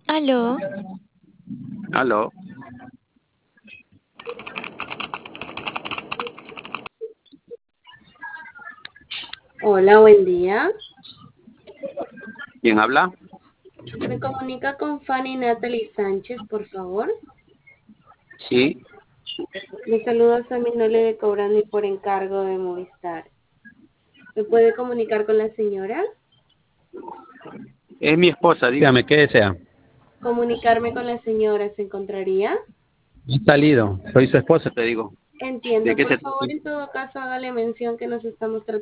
Aló, Aló, Hola, buen día. ¿quién habla? Me comunica con Fanny Natalie Sánchez, por favor. Sí, Le saludo a Saminole de Cobrando y por encargo de Movistar. ¿Me puede comunicar con la señora? es mi esposa, dígame, ¿qué desea? Comunicarme con la señora, ¿se encontraría? He salido, soy su esposa, te digo. ¿De Entiendo, qué por se favor, trata? en todo caso, hágale mención que nos estamos tratando